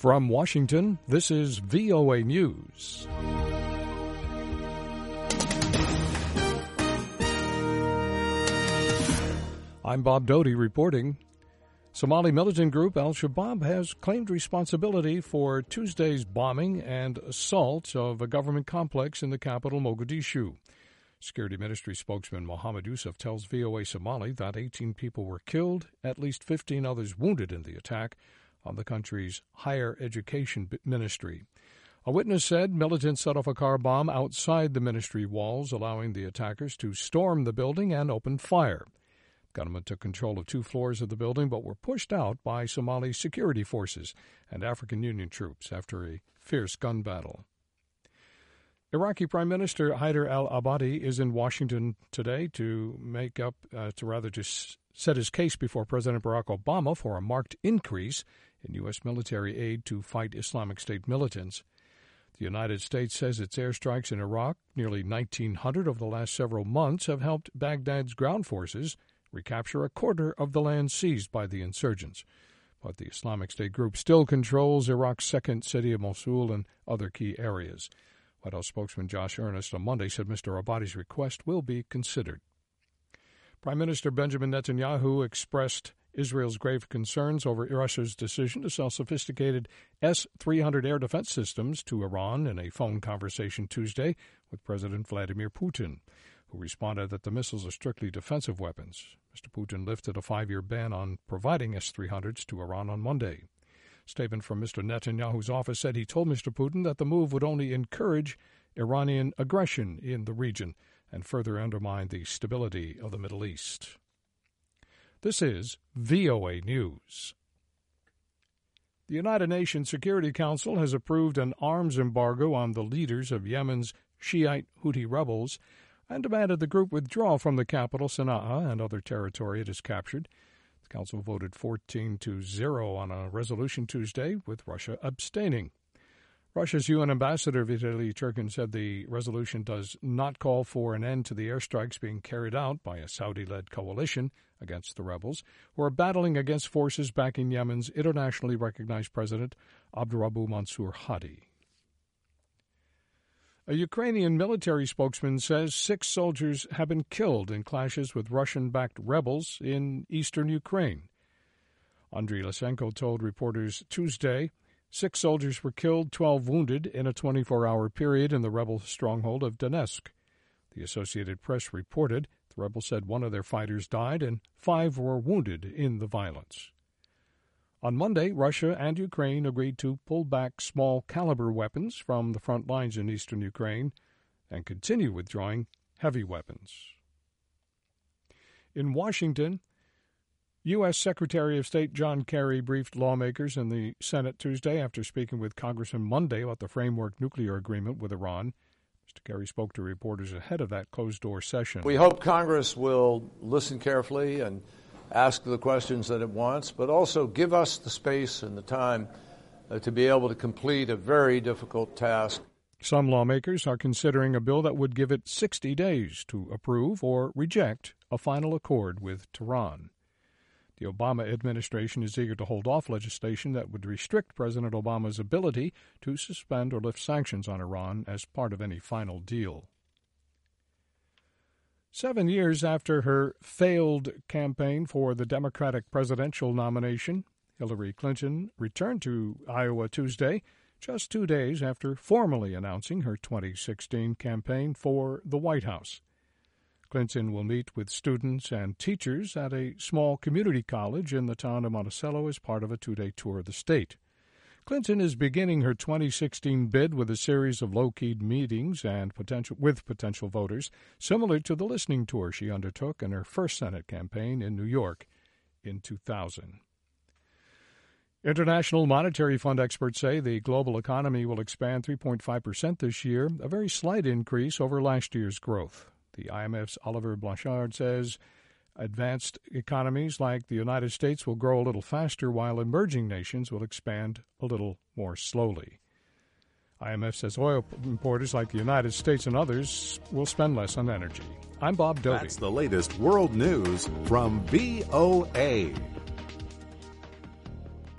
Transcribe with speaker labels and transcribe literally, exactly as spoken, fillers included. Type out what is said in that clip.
Speaker 1: From Washington, this is V O A News. I'm Bob Doty reporting. Somali militant group Al-Shabaab has claimed responsibility for Tuesday's bombing and assault of a government complex in the capital, Mogadishu. Security Ministry spokesman Mohammed Yusuf tells V O A Somali that eighteen people were killed, at least fifteen others wounded in the attack on the country's higher education ministry. A witness said militants set off a car bomb outside the ministry walls, allowing the attackers to storm the building and open fire. Gunmen took control of two floors of the building but were pushed out by Somali security forces and African Union troops after a fierce gun battle. Iraqi Prime Minister Haider al-Abadi is in Washington today to make up, uh, to rather just set his case before President Barack Obama for a marked increase in U S military aid to fight Islamic State militants. The United States says its airstrikes in Iraq, nearly nineteen hundred over the last several months, have helped Baghdad's ground forces recapture a quarter of the land seized by the insurgents. But the Islamic State group still controls Iraq's second city of Mosul and other key areas. White House spokesman Josh Earnest on Monday said Mister Abadi's request will be considered. Prime Minister Benjamin Netanyahu expressed Israel's grave concerns over Russia's decision to sell sophisticated S three hundred air defense systems to Iran in a phone conversation Tuesday with President Vladimir Putin, who responded that the missiles are strictly defensive weapons. Mister Putin lifted a five-year ban on providing S three hundreds to Iran on Monday. A statement from Mister Netanyahu's office said he told Mister Putin that the move would only encourage Iranian aggression in the region and further undermine the stability of the Middle East. This is V O A News. The United Nations Security Council has approved an arms embargo on the leaders of Yemen's Shiite Houthi rebels and demanded the group withdraw from the capital, Sana'a, and other territory it has captured. The Council voted fourteen to zero on a resolution Tuesday, with Russia abstaining. Russia's U N ambassador Vitaly Churkin said the resolution does not call for an end to the airstrikes being carried out by a Saudi-led coalition against the rebels, who are battling against forces backing Yemen's internationally recognized president, Abdurabu Mansur Hadi. A Ukrainian military spokesman says six soldiers have been killed in clashes with Russian-backed rebels in eastern Ukraine. Andriy Lysenko told reporters Tuesday six soldiers were killed, twelve wounded in a twenty-four hour period in the rebel stronghold of Donetsk. The Associated Press reported the rebels said one of their fighters died and five were wounded in the violence. On Monday, Russia and Ukraine agreed to pull back small-caliber weapons from the front lines in eastern Ukraine and continue withdrawing heavy weapons. In Washington, U S. Secretary of State John Kerry briefed lawmakers in the Senate Tuesday after speaking with Congressman Monday about the framework nuclear agreement with Iran. Mister Kerry spoke to reporters ahead of that closed-door session.
Speaker 2: We hope Congress will listen carefully and ask the questions that it wants, but also give us the space and the time uh, to be able to complete a very difficult task.
Speaker 1: Some lawmakers are considering a bill that would give it sixty days to approve or reject a final accord with Tehran. The Obama administration is eager to hold off legislation that would restrict President Obama's ability to suspend or lift sanctions on Iran as part of any final deal. Seven years after her failed campaign for the Democratic presidential nomination, Hillary Clinton returned to Iowa Tuesday, just two days after formally announcing her twenty sixteen campaign for the White House. Clinton will meet with students and teachers at a small community college in the town of Monticello as part of a two-day tour of the state. Clinton is beginning her twenty sixteen bid with a series of low-key meetings and potential with potential voters, similar to the listening tour she undertook in her first Senate campaign in New York in two thousand. International Monetary Fund experts say the global economy will expand three point five percent this year, a very slight increase over last year's growth. The I M F's Oliver Blanchard says advanced economies like the United States will grow a little faster, while emerging nations will expand a little more slowly. I M F says oil importers like the United States and others will spend less on energy. I'm Bob Doty.
Speaker 3: That's the latest world news from V O A.